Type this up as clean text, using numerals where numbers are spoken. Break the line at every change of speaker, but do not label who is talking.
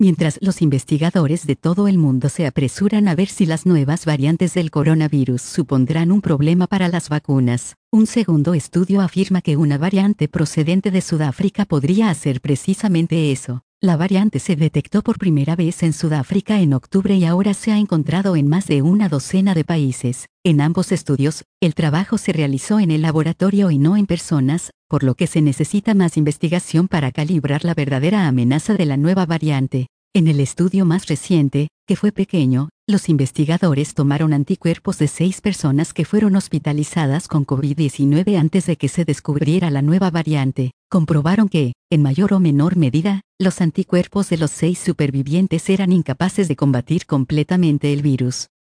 Mientras los investigadores de todo el mundo se apresuran a ver si las nuevas variantes del coronavirus supondrán un problema para las vacunas, un segundo estudio afirma que una variante procedente de Sudáfrica podría hacer precisamente eso. La variante se detectó por primera vez en Sudáfrica en octubre y ahora se ha encontrado en más de una docena de países. En ambos estudios, el trabajo se realizó en el laboratorio y no en personas, por lo que se necesita más investigación para calibrar la verdadera amenaza de la nueva variante. En el estudio más reciente, que fue pequeño, los investigadores tomaron anticuerpos de 6 personas que fueron hospitalizadas con COVID-19 antes de que se descubriera la nueva variante. Comprobaron que, en mayor o menor medida, los anticuerpos de los 6 supervivientes eran incapaces de combatir completamente el virus.